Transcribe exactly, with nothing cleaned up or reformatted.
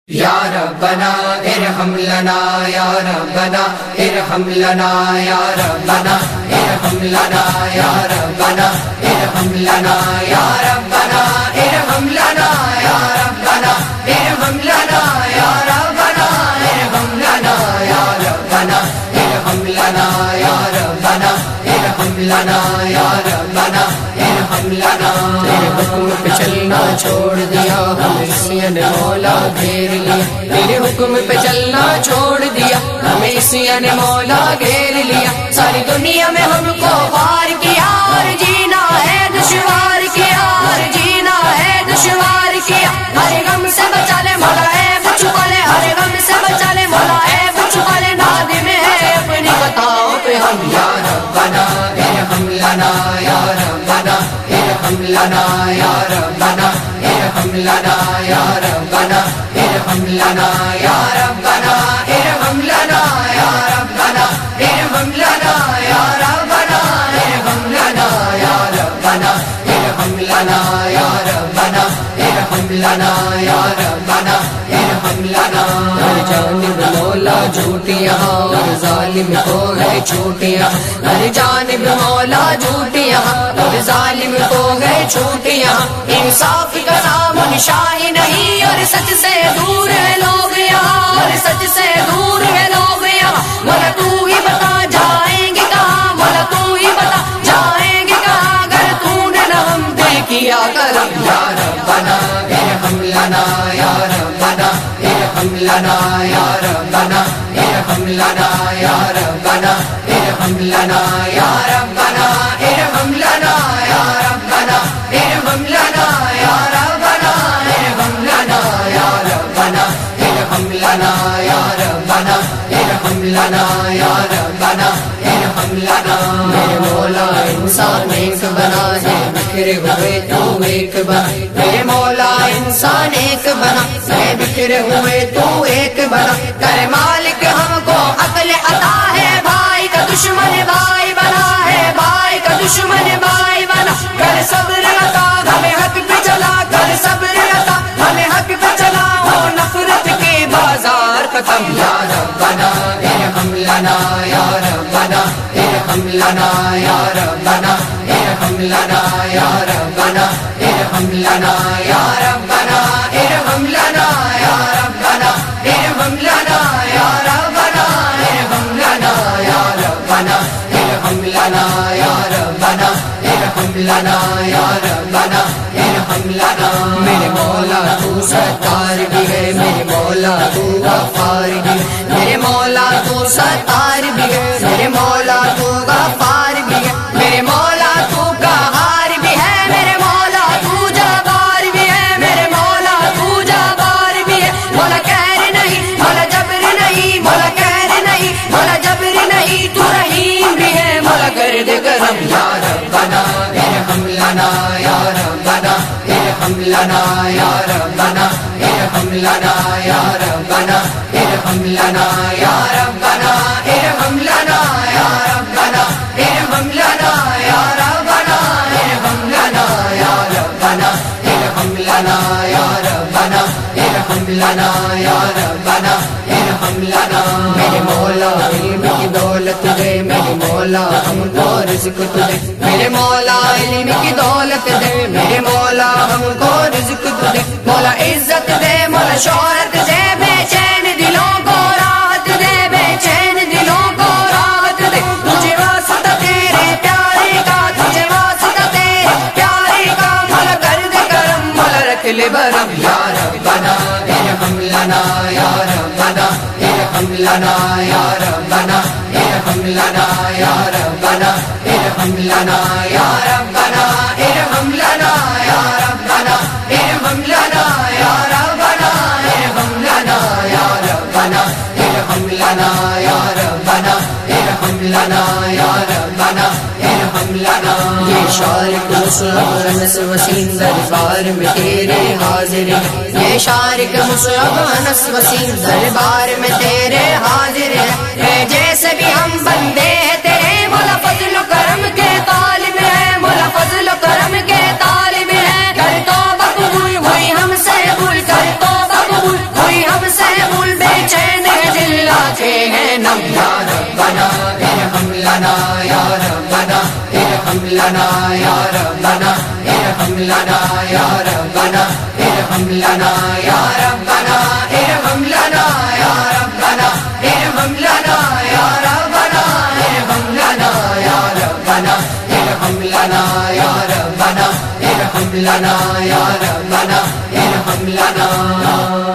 یا ربنا ارحم لنا یا ربنا ارحم لنا یا ربنا ارحم لنا یا ربنا ارحم لنا یا ربنا ارحم لنا یا ربنا ارحم لنا یا ربنا ارحم لنا یا ربنا ارحم لنا یا ربنا ارحم لنا یا ربنا ارحم لنا. تیرے حکم پہ چلنا چھوڑ دیا ہمیں سیاہ نے مولا گھیر لیا. تیرے حکم پہ چلنا چھوڑ دیا ہمیں سیاہ نے مولا گھیر لیا. ساری دنیا میں ہم کو وار کیا اور جینا ہے دشوار کیا اور جینا ہے دشوار کیا. ہر غم سے بچا لے مولا ہے بچھوا لے ہر غم سے بچا لے مولا ہے بچھوا لے. نادم ہے اپنی خطاؤں پہ ہم. یا ربنا ارحم لنا یا ربنا ارحم لنا یا ربنا ارحم لنا یا ربنا ارحم لنا یا ربنا ارحم لنا یا ربنا ارحم لنا یا ربنا ارحم لنا یا ربنا ارحم لنا یا ربنا ارحم لنا یا ربنا ارحم لنا. ہر جانب مولا جھوٹیاں ہر ظالم کو ہے چھوٹیاں. ہر جانب مولا جھوٹیاں ہر ظالم کو ہے چھوٹیاں. انصاف کا نام نشان نہیں اور سچ سے دور ہے لوگ یہاں اور سچ سے دور ہے لوگ یہاں. مولا تو ہی بتا جائیں گے کہاں مولا تو ہی بتا جائیں گے کہاں اگر تو نے نہ ہم پہ کیا کرم. یا ربنا ارحم لنا یا ربنا ارحم لنا یا ربنا ارحم لنا یا ربنا ارحم لنا یا ربنا ارحم لنا یا ربنا ارحم لنا یا ربنا ارحم لنا یا ربنا ارحم لنا یا ربنا ارحم لنا یا ربنا ارحم لنا. میرے مولا انسان ایک بنا ہے بکھرے ہوئے تو ایک بنا. میرے مولا انسان ایک بنا ہے بکھرے ہوئے تو ایک بنا. کر مالک ہم کو عقل عطا ہے بھائی کا دشمن بھائی بنا ہے بھائی کا دشمن بھائی بنا. کر صبر عطا ہمیں حق پہ چلا کر صبر عطا ہمیں حق پہ چلا ہو نفرت کے بازار ختم. یا ربنا ارحم لنا یا ربنا ارحم لنا یا ربنا ارحم لنا یا ربنا ارحم لنا یا ربنا ارحم لنا یا ربنا ارحم لنا یا ربنا ارحم لنا یا ربنا ارحم لنا یا ربنا ارحم لنا یا ربنا ارحم لنا. میرے مولا تو ستار بھی ہے میرے مولا تو غفار بھی ہے میرے مولا تو ستار بھی ہے میرے مولا تو غفار بھی ہے میرے مولا تو قہار بھی ہے میرے مولا تو جبار بھی ہے میرے مولا تو جبار بھی ہے. مولا قہر نہیں مولا جبر نہیں مولا قہر نہیں مولا جبر نہیں تو رحیم بھی ہے مولا کرد کرم. یا ربنا ارحم لنا یا ربنا ارحم لنا یا ربنا ارحم لنا یا ربنا ارحم لنا یا ربنا ارحم لنا یا ربنا ارحم لنا یا ربنا ارحم لنا یا ربنا ارحم لنا یا ربنا ارحم لنا یا ربنا ارحم لنا. میرے مولا علم کی دولت دے میرے مولا ہم کو رزق دے میرے مولا علم کی دولت دے میرے مولا ہم کو رزق دے. مولا عزت دے مولا شہرت دے بے چین دلوں کو راحت دے بے چین دلوں کو راحت دے. تجھے واسطہ تیرے پیارے کا تجھے واسطہ تیرے پیارے کا مولا کر دے کرم مولا رکھ لے برم. یا ربنا ارحم لنا یا ربنا ارحم لنا یا ربنا ارحم لنا یا ربنا ارحم لنا یا ربنا ارحم لنا یا ربنا ارحم لنا یا ربنا ارحم لنا یا ربنا ارحم لنا یا ربنا ارحم لنا یا ربنا ارحم لنا. یہ شارق مصعب انس وسیم دربار میں تیرے حاضر ہیں یہ شارق مصعب انس وسیم دربار میں تیرے حاضر ہیں. جیسے بھی ہم بندے ہیں تیرے مولا فضل و کرم کے طالب ہیں مولا فضل و کرم کے طالب ہیں. کر توبہ قبول ہوئی ہم سے بھول کر توبہ قبول ہوئی ہم یا ربنا ارحم لنا یا ربنا ارحم لنا یا ربنا ارحم لنا یا ربنا ارحم لنا یا ربنا ارحم لنا یا ربنا ارحم لنا یا ربنا ارحم لنا یا ربنا ارحم لنا یا ربنا ارحم لنا یا ربنا ارحم لنا